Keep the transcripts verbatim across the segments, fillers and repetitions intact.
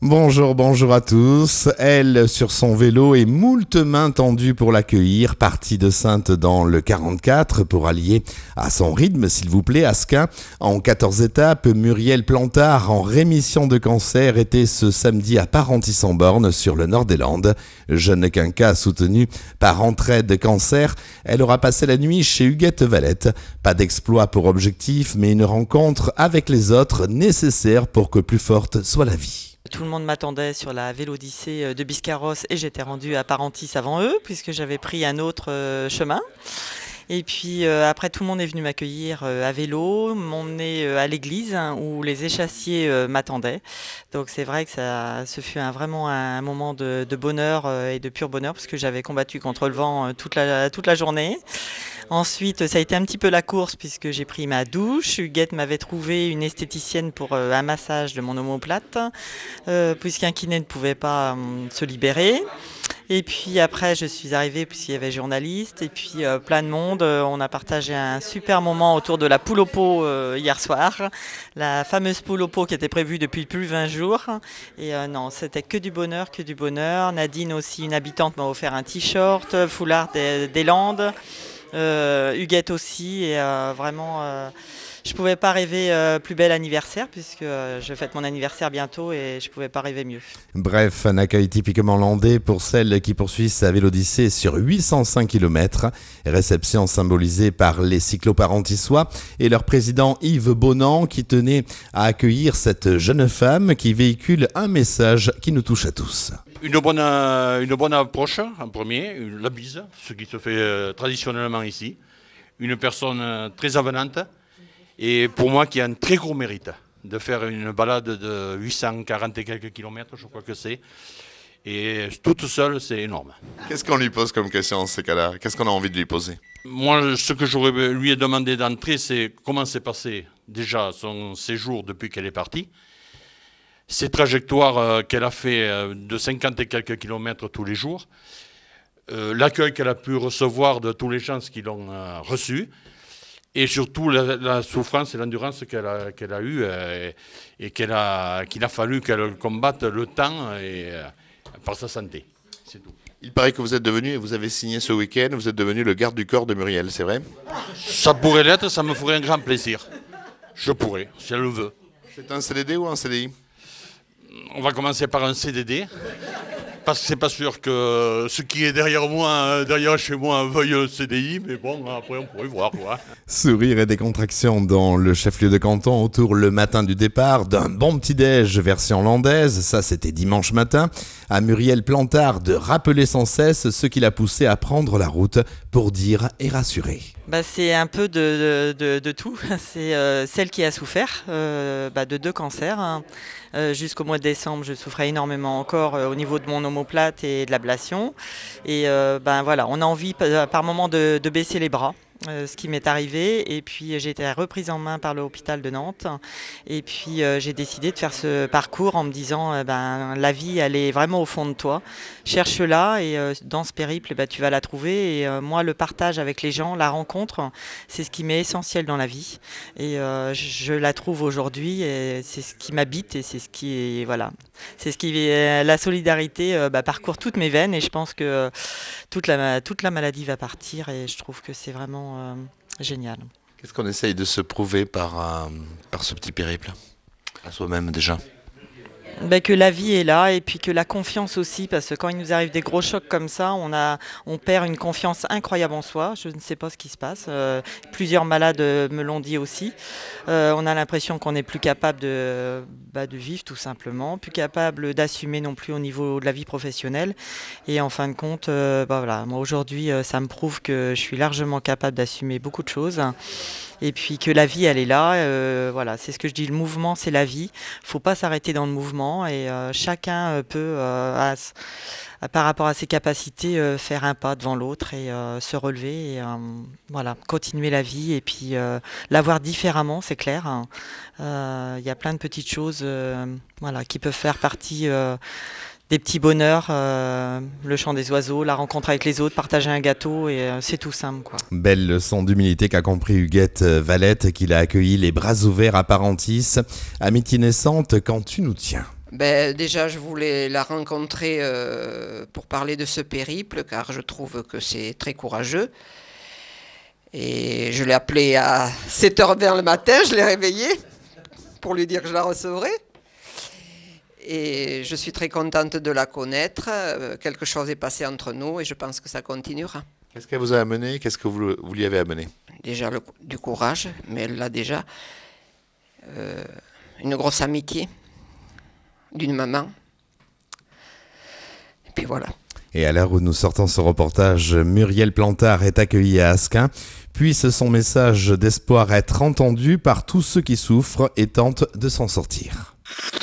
Bonjour, bonjour à tous. Elle, sur son vélo et moult mains tendues pour l'accueillir, partie de Saintes dans le quarante-quatre pour allier à son rythme, s'il vous plaît, Asquin. En quatorze étapes, Muriel Plantard, en rémission de cancer, était ce samedi à Parentis-en-Born, sur le nord des Landes. Jeune quinca soutenue par Entraide Cancer, elle aura passé la nuit chez Huguette Valette. Pas d'exploit pour objectif, mais une rencontre avec les autres nécessaire pour que plus forte soit la vie. Tout le monde m'attendait sur la Vélodyssée de Biscarrosse et j'étais rendue à Parentis avant eux puisque j'avais pris un autre euh, chemin. Et puis euh, après tout le monde est venu m'accueillir euh, à vélo, m'emmener euh, à l'église hein, où les échassiers euh, m'attendaient. Donc c'est vrai que ça, ce fut un, vraiment un moment de, de bonheur euh, et de pur bonheur parce que j'avais combattu contre le vent euh, toute, la, toute la journée. Ensuite, ça a été un petit peu la course puisque j'ai pris ma douche. Huguette m'avait trouvé une esthéticienne pour euh, un massage de mon omoplate, euh, puisqu'un kiné ne pouvait pas euh, se libérer. Et puis après, je suis arrivée puisqu'il y avait journaliste et puis euh, plein de monde. On a partagé un super moment autour de la poule au pot euh, hier soir. La fameuse poule au pot qui était prévue depuis plus de vingt jours. Et euh, non, c'était que du bonheur, que du bonheur. Nadine aussi, une habitante, m'a offert un t-shirt, foulard des, des Landes. Euh, Huguette aussi et euh, vraiment euh, je pouvais pas rêver euh, plus bel anniversaire puisque euh, je fête mon anniversaire bientôt et je pouvais pas rêver mieux. Bref, un accueil typiquement landais pour celle qui poursuit sa Vélodyssée sur huit cent cinq kilomètres. Réception symbolisée par les cycloparentissois et leur président Yves Bonan qui tenait à accueillir cette jeune femme qui véhicule un message qui nous touche à tous. Une bonne, une bonne approche en premier, la bise, ce qui se fait euh, traditionnellement ici. Une personne euh, très avenante et pour moi qui a un très gros mérite de faire une balade de huit cent quarante et quelques kilomètres, je crois que c'est. Et toute seule, c'est énorme. Qu'est-ce qu'on lui pose comme question en ces cas-là? Qu'est-ce qu'on a envie de lui poser? Moi, ce que j'aurais lui ai demandé d'entrée, c'est comment s'est passé déjà son séjour depuis qu'elle est partie. Ces trajectoires euh, qu'elle a fait euh, de cinquante et quelques kilomètres tous les jours, euh, l'accueil qu'elle a pu recevoir de tous les gens qui l'ont euh, reçu, et surtout la, la souffrance et l'endurance qu'elle a, qu'elle a eue euh, et qu'elle a, qu'il a fallu qu'elle combatte le temps et, euh, par sa santé. C'est tout. Il paraît que vous êtes devenu, et vous avez signé ce week-end, vous êtes devenu le garde du corps de Muriel, c'est vrai? Ça pourrait l'être, ça me ferait un grand plaisir. Je pourrais, si elle le veut. C'est un C D D ou un C D I? On va commencer par un C D D, parce que c'est pas sûr que ce qui est derrière moi, derrière chez moi, veuille un C D I, mais bon, après on pourrait voir quoi. Sourire et décontraction dans le chef-lieu de canton autour le matin du départ d'un bon petit-déj version landaise, ça c'était dimanche matin, à Muriel Plantard de rappeler sans cesse ce qui l'a poussé à prendre la route pour dire et rassurer. Bah, c'est un peu de, de, de, de tout. C'est euh, celle qui a souffert euh, bah, de deux cancers. Hein. Euh, jusqu'au mois de décembre, je souffrais énormément encore euh, au niveau de mon omoplate et de l'ablation. Et euh, ben voilà, on a envie par moment de, de baisser les bras. Euh, ce qui m'est arrivé et puis j'ai été reprise en main par l'hôpital de Nantes et puis euh, j'ai décidé de faire ce parcours en me disant euh, ben, la vie elle est vraiment au fond de toi, cherche-la et euh, dans ce périple ben, tu vas la trouver et euh, moi le partage avec les gens, la rencontre c'est ce qui m'est essentiel dans la vie et euh, je la trouve aujourd'hui et c'est ce qui m'habite et c'est ce qui est voilà, c'est ce qui est, la solidarité euh, ben, parcourt toutes mes veines et je pense que euh, toute la, toute la maladie va partir et je trouve que c'est vraiment Euh, génial. Qu'est-ce qu'on essaye de se prouver par, euh, par ce petit périple? À soi-même déjà. Ben, que la vie est là et puis que la confiance aussi, parce que quand il nous arrive des gros chocs comme ça, on, a, on perd une confiance incroyable en soi. Je ne sais pas ce qui se passe. Euh, plusieurs malades me l'ont dit aussi. Euh, on a l'impression qu'on n'est plus capable de, bah, de vivre tout simplement, plus capable d'assumer non plus au niveau de la vie professionnelle. Et en fin de compte, euh, bah, voilà, moi aujourd'hui, ça me prouve que je suis largement capable d'assumer beaucoup de choses. Et puis que la vie, elle est là. Euh, voilà, c'est ce que je dis, le mouvement, c'est la vie. Il ne faut pas s'arrêter dans le mouvement et euh, chacun peut, euh, à, à, par rapport à ses capacités, euh, faire un pas devant l'autre et euh, se relever et euh, voilà, continuer la vie et puis euh, la voir différemment, c'est clair. Il euh, y a plein de petites choses euh, voilà, qui peuvent faire partie euh, des petits bonheurs, euh, le chant des oiseaux, la rencontre avec les autres, partager un gâteau, et euh, c'est tout simple, quoi. Belle leçon d'humilité qu'a compris Huguette Valette, qui l'a accueilli les bras ouverts à Parentis. Amitié naissante quand tu nous tiens. Ben, déjà, je voulais la rencontrer euh, pour parler de ce périple, car je trouve que c'est très courageux. Et je l'ai appelée à sept heures vingt le matin, je l'ai réveillée pour lui dire que je la recevrais. Et je suis très contente de la connaître. Euh, quelque chose est passé entre nous et je pense que ça continuera. Qu'est-ce qu'elle vous a amené? Qu'est-ce que vous, vous lui avez amené? Déjà le, du courage, mais elle a déjà euh, une grosse amitié d'une maman. Et puis voilà. Et à l'heure où nous sortons ce reportage, Muriel Plantard est accueillie à Asquin. Puisse son message d'espoir être entendu par tous ceux qui souffrent et tentent de s'en sortir.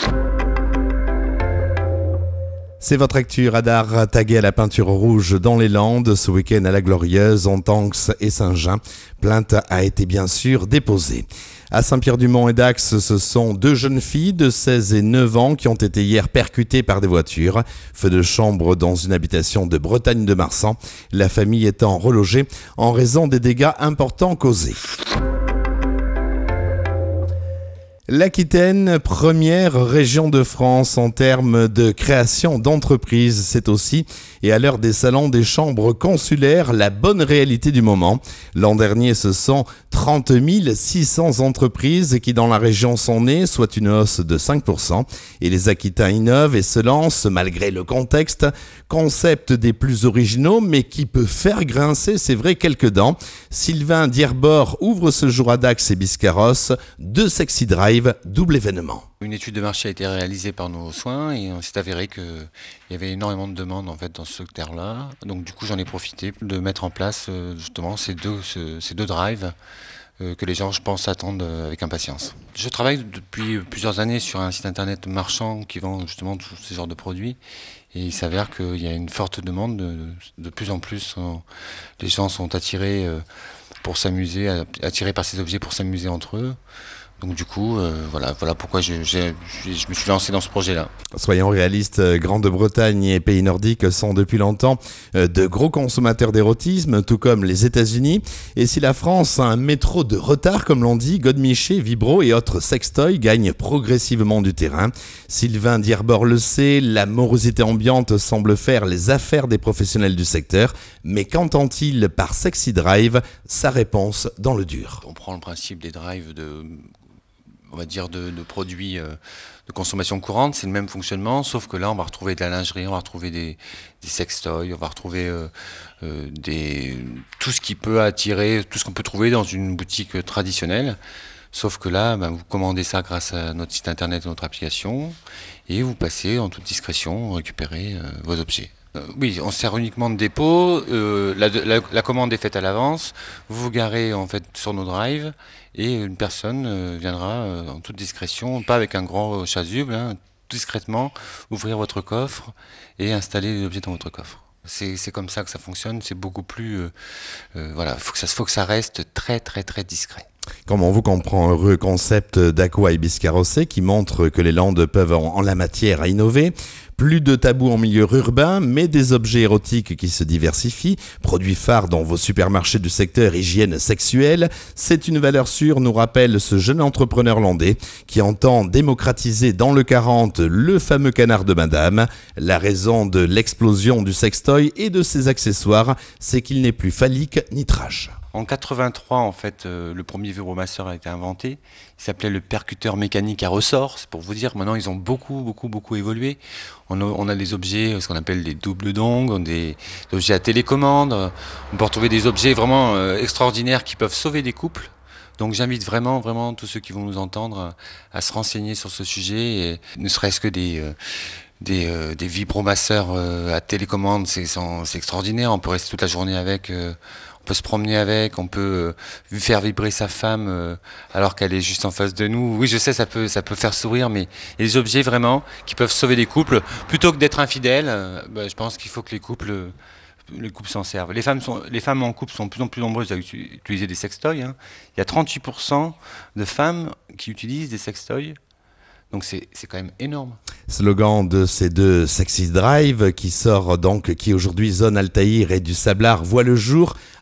C'est votre actu radar tagué à la peinture rouge dans les Landes ce week-end à la Glorieuse, en Tanx et Saint-Jean. Plainte a été bien sûr déposée. À Saint-Pierre-du-Mont et Dax, ce sont deux jeunes filles de seize et neuf ans qui ont été hier percutées par des voitures. Feu de chambre dans une habitation de Bretagne de Marsan. La famille étant relogée en raison des dégâts importants causés. L'Aquitaine, première région de France en termes de création d'entreprises, c'est aussi, et à l'heure des salons des chambres consulaires, la bonne réalité du moment. L'an dernier, ce sont trente mille six cents entreprises qui dans la région sont nées, soit une hausse de cinq pour cent. Et les Aquitains innovent et se lancent, malgré le contexte, concept des plus originaux, mais qui peut faire grincer, c'est vrai, quelques dents. Sylvain Dierbord ouvre ce jour à Dax et Biscarrosse, deux Sexy Drive, double événement. Une étude de marché a été réalisée par nos soins et on s'est avéré qu'il y avait énormément de demandes en fait, dans ce secteur-là. Donc du coup j'en ai profité de mettre en place justement ces deux, ces deux drives que les gens, je pense, attendent avec impatience. Je travaille depuis plusieurs années sur un site internet marchand qui vend justement tous ces genres de produits. Et il s'avère qu'il y a une forte demande. De, de plus en plus, les gens sont attirés pour s'amuser, attirés par ces objets pour s'amuser entre eux. Donc du coup, euh, voilà, voilà pourquoi je, je, je me suis lancé dans ce projet-là. Soyons réalistes, Grande-Bretagne et pays nordiques sont depuis longtemps de gros consommateurs d'érotisme, tout comme les États-Unis. Et si la France a un métro de retard, comme l'on dit, Godemiché, Vibro et autres sextoys gagnent progressivement du terrain. Sylvain Dierbord le sait, la morosité ambiante semble faire les affaires des professionnels du secteur. Mais qu'entend-il par Sexy Drive? Sa réponse dans le dur. On prend le principe des drives de... on va dire de, de produits euh, de consommation courante, c'est le même fonctionnement, sauf que là on va retrouver de la lingerie, on va retrouver des, des sextoys, on va retrouver euh, euh, des, tout ce qui peut attirer, tout ce qu'on peut trouver dans une boutique traditionnelle, sauf que là ben, vous commandez ça grâce à notre site internet, notre application, et vous passez en toute discrétion récupérer euh, vos objets. Euh, oui, on sert uniquement de dépôt, euh, la, la, la commande est faite à l'avance, vous vous garez en fait sur nos drives et une personne euh, viendra euh, en toute discrétion, pas avec un grand chasuble, hein, discrètement ouvrir votre coffre et installer l'objet dans votre coffre. C'est, c'est comme ça que ça fonctionne, c'est beaucoup plus... Euh, euh, voilà, il faut que ça, faut que ça reste très très très discret. Comme on vous comprend, heureux concept d'Aqua et Biscarrosse qui montre que les Landes peuvent en, en la matière à innover. Plus de tabous en milieu urbain, mais des objets érotiques qui se diversifient. Produits phares dans vos supermarchés du secteur hygiène sexuelle. C'est une valeur sûre, nous rappelle ce jeune entrepreneur landais qui entend démocratiser dans le quarante le fameux canard de madame. La raison de l'explosion du sextoy et de ses accessoires, c'est qu'il n'est plus phallique ni trash. En quatre-vingt-trois, en fait, euh, le premier vibromasseur a été inventé. Il s'appelait le percuteur mécanique à ressort. C'est pour vous dire, maintenant, ils ont beaucoup, beaucoup, beaucoup évolué. On a, on a des objets, ce qu'on appelle des doubles dongles, des, des objets à télécommande. On peut retrouver des objets vraiment euh, extraordinaires qui peuvent sauver des couples. Donc j'invite vraiment, vraiment tous ceux qui vont nous entendre à, à se renseigner sur ce sujet, et ne serait-ce que des... Euh, Des, euh, des vibromasseurs euh, à télécommande, c'est, c'est extraordinaire. On peut rester toute la journée avec, euh, on peut se promener avec, on peut euh, faire vibrer sa femme euh, alors qu'elle est juste en face de nous. Oui, je sais, ça peut, ça peut faire sourire, mais il y a des objets vraiment qui peuvent sauver des couples. Plutôt que d'être infidèles, euh, bah, je pense qu'il faut que les couples, euh, les couples s'en servent. Les femmes, sont, les femmes en couple sont de plus en plus nombreuses à utiliser des sextoys. Hein. Il y a trente-huit pour cent de femmes qui utilisent des sextoys. Donc c'est, c'est quand même énorme. Slogan de ces deux Sexy Drive qui sort donc, qui aujourd'hui Zone Altaïr et du Sablard voit le jour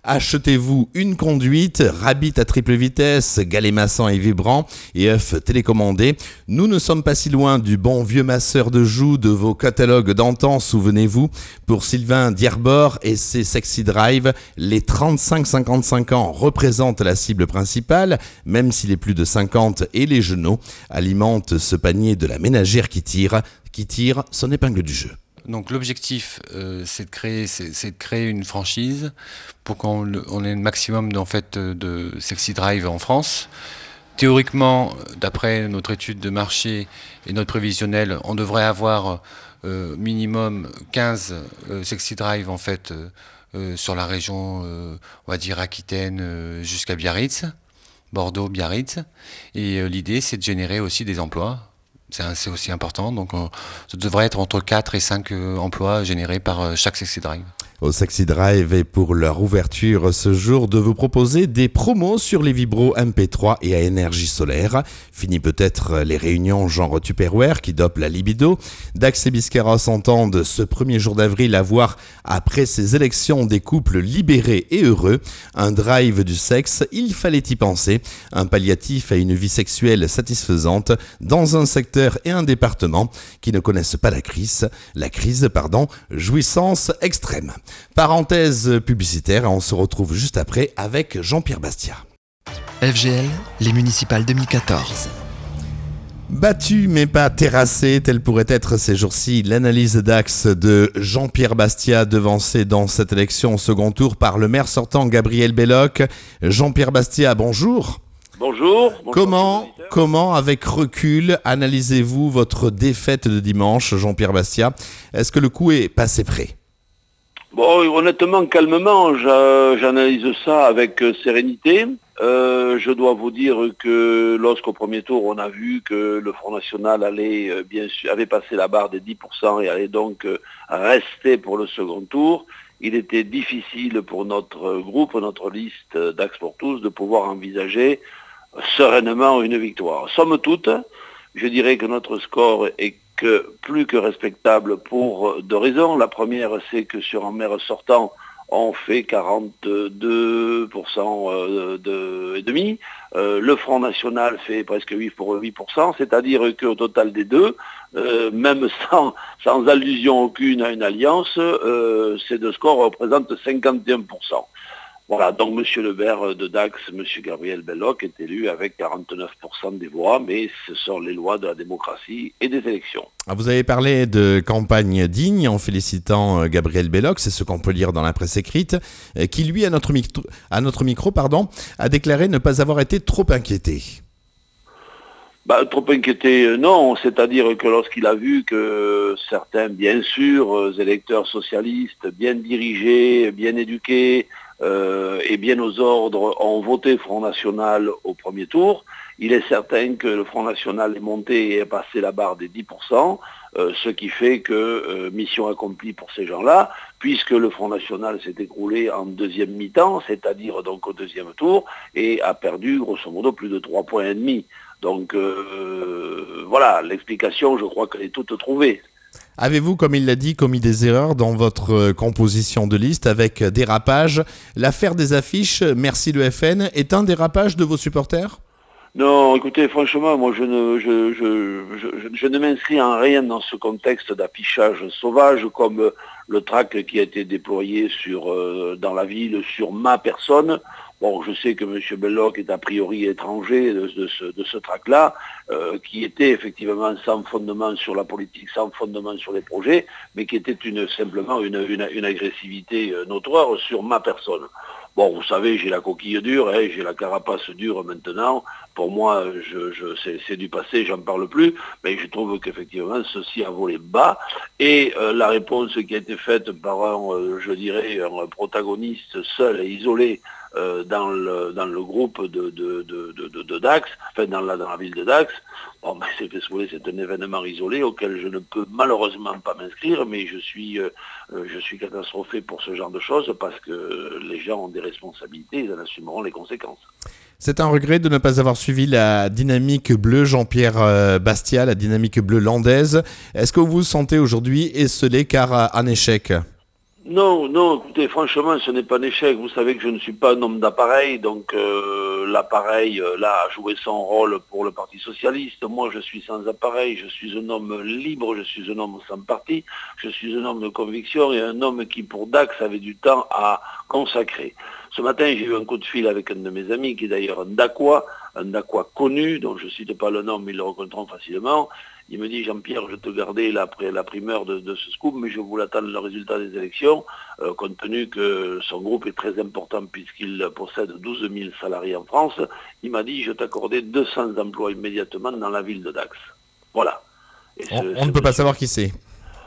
Achetez-vous une conduite, Rabbit à triple vitesse, galet massant et vibrant et œuf télécommandé. Nous ne sommes pas si loin du bon vieux masseur de joues de vos catalogues d'antan, souvenez-vous. Pour Sylvain Dierbord et ses Sexy Drive, les trente-cinq à cinquante-cinq ans représentent la cible principale, même si les plus de cinquante et les genoux alimentent ce panier de la ménagère qui tire, qui tire son épingle du jeu. Donc l'objectif, euh, c'est de créer, c'est, c'est de créer une franchise pour qu'on on ait le maximum en fait, de Sexy Drive en France. Théoriquement, d'après notre étude de marché et notre prévisionnel, on devrait avoir euh, minimum quinze euh, Sexy Drive en fait, euh, euh, sur la région, euh, on va dire Aquitaine euh, jusqu'à Biarritz, Bordeaux, Biarritz. Et euh, l'idée, c'est de générer aussi des emplois. C'est, un, c'est aussi important, donc on, ça devrait être entre quatre et cinq euh, emplois générés par euh, chaque Sexy Drive. Au Sexy Drive et pour leur ouverture ce jour de vous proposer des promos sur les vibros M P trois et à énergie solaire. Fini peut-être les réunions genre Tupperware qui dopent la libido. Dax et Biscarrosse entendent ce premier jour d'avril avoir, après ces élections des couples libérés et heureux, un drive du sexe, il fallait y penser, un palliatif à une vie sexuelle satisfaisante dans un secteur et un département qui ne connaissent pas la crise, la crise, pardon, jouissance extrême. Parenthèse publicitaire, on se retrouve juste après avec Jean-Pierre Bastia. F G L, les municipales deux mille quatorze. Battu mais pas terrassé, telle pourrait être ces jours-ci l'analyse d'axe de Jean-Pierre Bastia, devancé dans cette élection au second tour par le maire sortant Gabriel Belloc. Jean-Pierre Bastia, bonjour. Bonjour. bonjour Comment, comment, avec recul, analysez-vous votre défaite de dimanche, Jean-Pierre Bastia? Est-ce que le coup est passé près? Bon, honnêtement, calmement, j'analyse ça avec sérénité. Euh, je dois vous dire que lorsqu'au premier tour, on a vu que le Front National allait, bien sûr, avait passé la barre des dix pour cent et allait donc rester pour le second tour, il était difficile pour notre groupe, notre liste d'Axe pour tous, de pouvoir envisager sereinement une victoire. Somme toute, je dirais que notre score est que plus que respectable pour deux raisons. La première, c'est que sur un maire sortant, on fait quarante-deux pour cent de, et demi. Euh, le Front National fait presque huit pour huit pour cent, c'est-à-dire qu'au total des deux, euh, même sans, sans allusion aucune à une alliance, euh, ces deux scores représentent cinquante et un pour cent. Voilà, donc M. le maire de Dax, M. Gabriel Belloc, est élu avec quarante-neuf pour cent des voix, mais ce sont les lois de la démocratie et des élections. Vous avez parlé de campagne digne en félicitant Gabriel Belloc, c'est ce qu'on peut lire dans la presse écrite, qui lui, à notre micro, à notre micro pardon, a déclaré ne pas avoir été trop inquiété. Bah, trop inquiété, non, c'est-à-dire que lorsqu'il a vu que certains, bien sûr, électeurs socialistes, bien dirigés, bien éduqués, Euh, et bien aux ordres, ont voté Front National au premier tour. Il est certain que le Front National est monté et est passé la barre des dix pour cent, euh, ce qui fait que euh, mission accomplie pour ces gens-là, puisque le Front National s'est écroulé en deuxième mi-temps, c'est-à-dire donc au deuxième tour, et a perdu grosso modo plus de trois points et demi. Donc euh, voilà, l'explication, je crois qu'elle est toute trouvée. Avez-vous, comme il l'a dit, commis des erreurs dans votre composition de liste avec dérapage? L'affaire des affiches, merci le F N, est un dérapage de vos supporters? Non, écoutez, franchement, moi je ne, je, je, je, je, je ne m'inscris en rien dans ce contexte d'affichage sauvage comme le tract qui a été déployé sur, euh, dans la ville sur ma personne. Bon, je sais que M. Belloc est a priori étranger de, de ce, de ce tract-là, euh, qui était effectivement sans fondement sur la politique, sans fondement sur les projets, mais qui était une, simplement une, une, une agressivité notoire sur ma personne. Bon, vous savez, j'ai la coquille dure, hein, j'ai la carapace dure maintenant. Pour moi, je, je, c'est, c'est du passé, j'en parle plus. Mais je trouve qu'effectivement, ceci a volé bas. Et euh, la réponse qui a été faite par un, euh, je dirais, un protagoniste seul et isolé euh, dans, le, dans le groupe de, de, de, de, de Dax, enfin dans la, dans la ville de Dax, bon, ben, c'est, c'est un événement isolé auquel je ne peux malheureusement pas m'inscrire, mais je suis, euh, je suis catastrophé pour ce genre de choses parce que les gens ont des responsabilités, ils en assumeront les conséquences. C'est un regret de ne pas avoir suivi la dynamique bleue Jean-Pierre Bastia, la dynamique bleue landaise. Est-ce que vous vous sentez aujourd'hui esselé car en échec ? Non, non, écoutez, franchement, ce n'est pas un échec. Vous savez que je ne suis pas un homme d'appareil, donc euh, l'appareil, euh, là, a joué son rôle pour le Parti Socialiste. Moi, je suis sans appareil, je suis un homme libre, je suis un homme sans parti, je suis un homme de conviction et un homme qui, pour Dax, avait du temps à consacrer. Ce matin, j'ai eu un coup de fil avec un de mes amis, qui est d'ailleurs un Dacois, un Dacois connu, dont je ne cite pas le nom, mais ils le reconnaîtront facilement. Il me dit, Jean-Pierre, je te gardais la, la primeur de, de ce scoop, mais je voulais attendre le résultat des élections, euh, compte tenu que son groupe est très important puisqu'il possède douze mille salariés en France. Il m'a dit, je t'accordais deux cents emplois immédiatement dans la ville de Dax. Voilà. Et ce, on, on ne peut monsieur... pas savoir qui c'est.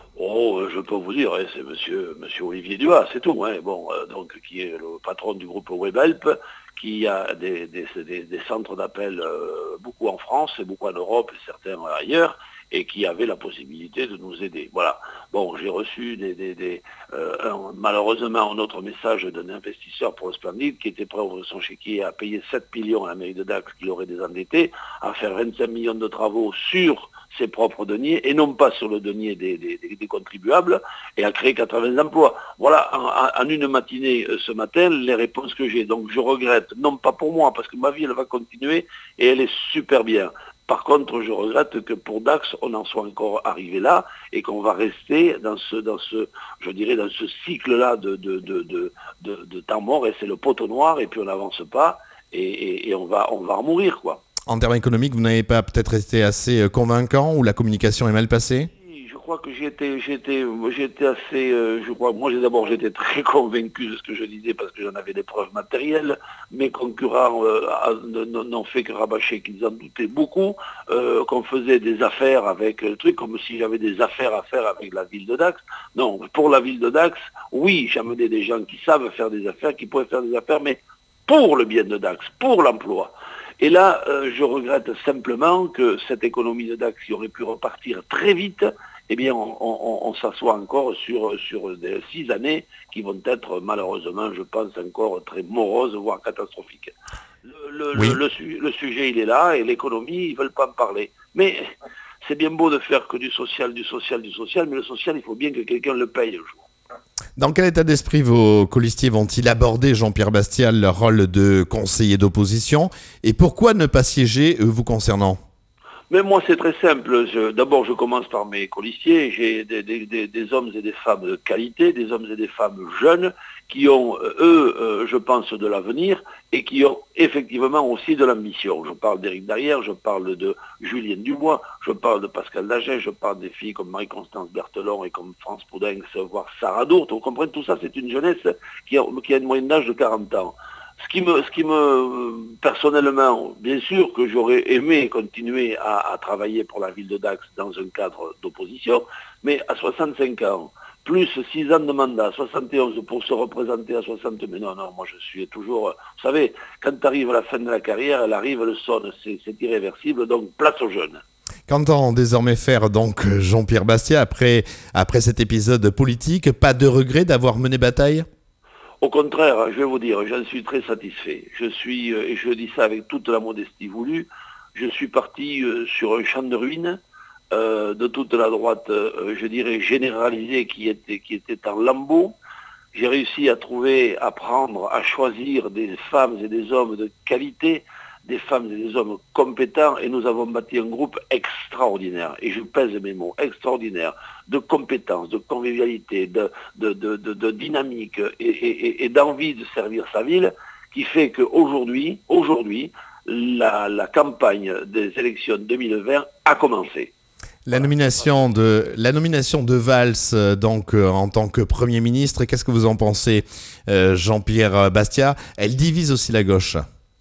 Oh, je peux vous dire, hein, c'est monsieur, monsieur Olivier Duhas, c'est tout. Hein, bon, euh, donc, qui est le patron du groupe Webhelp, qui a des, des, des, des centres d'appel euh, beaucoup en France et beaucoup en Europe et certains ailleurs, et qui avait la possibilité de nous aider. Voilà. Bon, j'ai reçu des, des, des, euh, un, malheureusement un autre message d'un investisseur pour le Splendide qui était prêt à ouvrir son chéquier à payer sept millions à la mairie de Dax, qui l'aurait désendetté, à faire vingt-cinq millions de travaux sur ses propres deniers et non pas sur le denier des, des, des, des contribuables, et à créer quatre-vingts emplois. Voilà, en, en une matinée euh, ce matin, les réponses que j'ai. Donc je regrette, non pas pour moi, parce que ma vie elle va continuer et elle est super bien. Par contre, je regrette que pour Dax, on en soit encore arrivé là et qu'on va rester dans ce, dans ce, je dirais, dans ce cycle-là de, de, de, de, de, de temps mort, et c'est le poteau noir, et puis on n'avance pas, et, et, et on va, on va en mourir, quoi. En termes économiques, vous n'avez pas peut-être été assez convaincant ou la communication est mal passée ? Je crois que j'étais, j'étais, j'étais assez, euh, je crois, moi d'abord j'étais très convaincu de ce que je disais parce que j'en avais des preuves matérielles. Mes concurrents euh, n'ont fait que rabâcher qu'ils en doutaient beaucoup, euh, qu'on faisait des affaires avec le truc, comme si j'avais des affaires à faire avec la ville de Dax. Non, pour la ville de Dax, oui, j'ai amené des gens qui savent faire des affaires, qui pourraient faire des affaires, mais pour le bien de Dax, pour l'emploi. Et là, euh, je regrette simplement que cette économie de Dax qui aurait pu repartir très vite, eh bien, on, on, on s'assoit encore sur, sur des six années qui vont être, malheureusement, je pense, encore très moroses, voire catastrophiques. Le, le, oui. le, le, le sujet, il est là, et l'économie, ils ne veulent pas en parler. Mais c'est bien beau de faire que du social, du social, du social, mais le social, il faut bien que quelqu'un le paye un jour. Dans quel état d'esprit vos colistiers vont-ils aborder, Jean-Pierre Bastiat, leur rôle de conseiller d'opposition ? Et pourquoi ne pas siéger, vous concernant ? Mais moi, c'est très simple. Je, d'abord, je commence par mes colistiers. J'ai des, des, des, des hommes et des femmes de qualité, des hommes et des femmes jeunes qui ont, eux, euh, je pense, de l'avenir et qui ont effectivement aussi de l'ambition. Je parle d'Éric Darrière, je parle de Julien Dubois, je parle de Pascal Dagen, je parle des filles comme Marie-Constance Berthelon et comme France Poudinx, voire Sarah Dourte. Vous comprenez, tout ça, c'est une jeunesse qui a, qui a une moyenne d'âge de quarante ans. Ce qui me, ce qui me, personnellement, bien sûr que j'aurais aimé continuer à, à travailler pour la ville de Dax dans un cadre d'opposition, mais à soixante-cinq ans, plus six ans de mandat, soixante et onze pour se représenter à soixante, mais non, non, moi je suis toujours, vous savez, quand arrive la fin de la carrière, elle arrive, elle sonne, c'est, c'est irréversible, donc place aux jeunes. Qu'entend désormais faire donc Jean-Pierre Bastiat après, après cet épisode politique? Pas de regret d'avoir mené bataille? Au contraire, je vais vous dire, j'en suis très satisfait. Je suis, et je dis ça avec toute la modestie voulue, je suis parti sur un champ de ruines euh, de toute la droite, euh, je dirais, généralisée qui était, qui était en lambeaux. J'ai réussi à trouver, à prendre, à choisir des femmes et des hommes de qualité, des femmes et des hommes compétents, et nous avons bâti un groupe extraordinaire, et je pèse mes mots, extraordinaire, de compétences, de convivialité, de, de, de, de, de dynamique et, et, et d'envie de servir sa ville, qui fait qu'aujourd'hui, aujourd'hui, la, la campagne des élections deux mille vingt a commencé. La nomination de, la nomination de Valls donc, euh, en tant que Premier ministre, qu'est-ce que vous en pensez, euh, Jean-Pierre Bastiat? Elle divise aussi la gauche.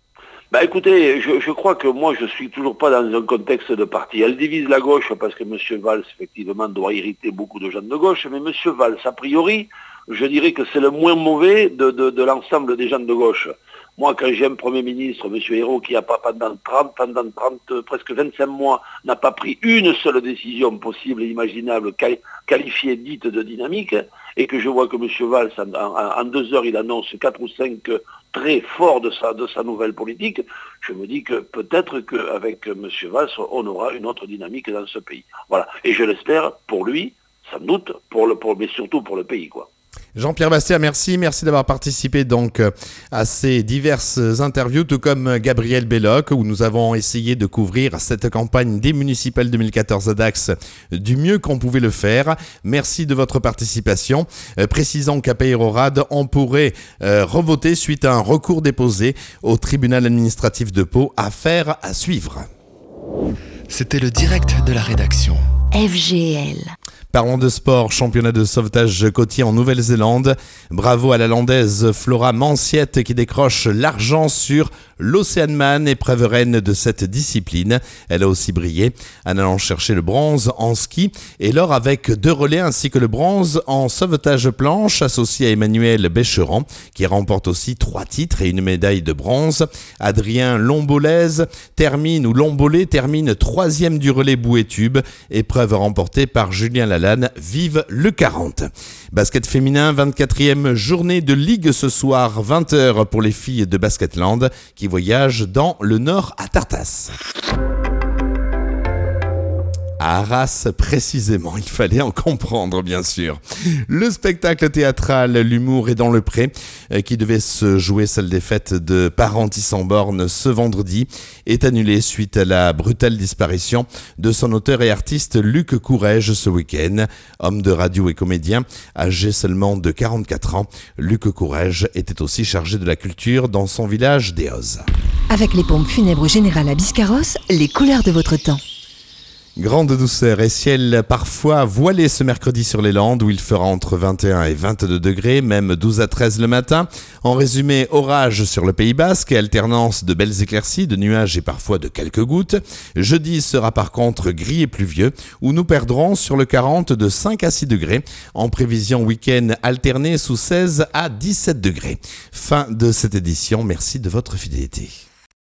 Bah écoutez, je, je crois que moi je suis toujours pas dans un contexte de parti. Elle divise la gauche parce que M. Valls effectivement doit irriter beaucoup de gens de gauche, mais M. Valls a priori, je dirais que c'est le moins mauvais de, de, de l'ensemble des gens de gauche. Moi quand j'ai un Premier ministre, M. Ayrault, qui a pas pendant trente, pendant trente, presque vingt-cinq mois, n'a pas pris une seule décision possible et imaginable, qualifiée, dite de dynamique, et que je vois que M. Valls, en, en, en deux heures, il annonce quatre ou cinq très fort de sa, de sa nouvelle politique, je me dis que peut-être qu'avec M. Valls, on aura une autre dynamique dans ce pays. Voilà. Et je l'espère pour lui, sans doute, pour le, pour, mais surtout pour le pays, quoi. Jean-Pierre Bastia, merci. Merci d'avoir participé donc à ces diverses interviews, tout comme Gabriel Belloc, où nous avons essayé de couvrir cette campagne des municipales deux mille quatorze à Dax du mieux qu'on pouvait le faire. Merci de votre participation. Euh, précisons qu'à Peyrehorade, on pourrait euh, revoter suite à un recours déposé au tribunal administratif de Pau. Affaire à suivre. C'était le direct de la rédaction. F G L. Parlons de sport, championnat de sauvetage côtier en Nouvelle-Zélande. Bravo à la landaise Flora Manciette qui décroche l'argent sur l'Oceanman, épreuve reine de cette discipline. Elle a aussi brillé en allant chercher le bronze en ski et l'or avec deux relais ainsi que le bronze en sauvetage planche associé à Emmanuel Bécheran qui remporte aussi trois titres et une médaille de bronze. Adrien Lombolez termine ou Lombolé termine troisième du relais bouée tube, épreuve remportée par Julien Lalanne. Vive le quarante. Basket féminin, vingt-quatrième journée de ligue ce soir, vingt heures pour les filles de Basketland qui voyagent dans le nord à Tartas. À Arras, précisément, il fallait en comprendre, bien sûr. Le spectacle théâtral L'humour est dans le pré, qui devait se jouer salle des fêtes de Parentis sans bornes ce vendredi, est annulé suite à la brutale disparition de son auteur et artiste Luc Courrèges ce week-end. Homme de radio et comédien, âgé seulement de quarante-quatre ans, Luc Courrèges était aussi chargé de la culture dans son village d'Eoz. Avec les pompes funèbres générales à Biscarrosse, les couleurs de votre temps. Grande douceur et ciel parfois voilé ce mercredi sur les Landes où il fera entre vingt et un et vingt-deux degrés, même douze à treize le matin. En résumé, orage sur le Pays Basque et alternance de belles éclaircies, de nuages et parfois de quelques gouttes. Jeudi sera par contre gris et pluvieux où nous perdrons sur le quarante de cinq à six degrés. En prévision week-end alterné sous seize à dix-sept degrés. Fin de cette édition, merci de votre fidélité.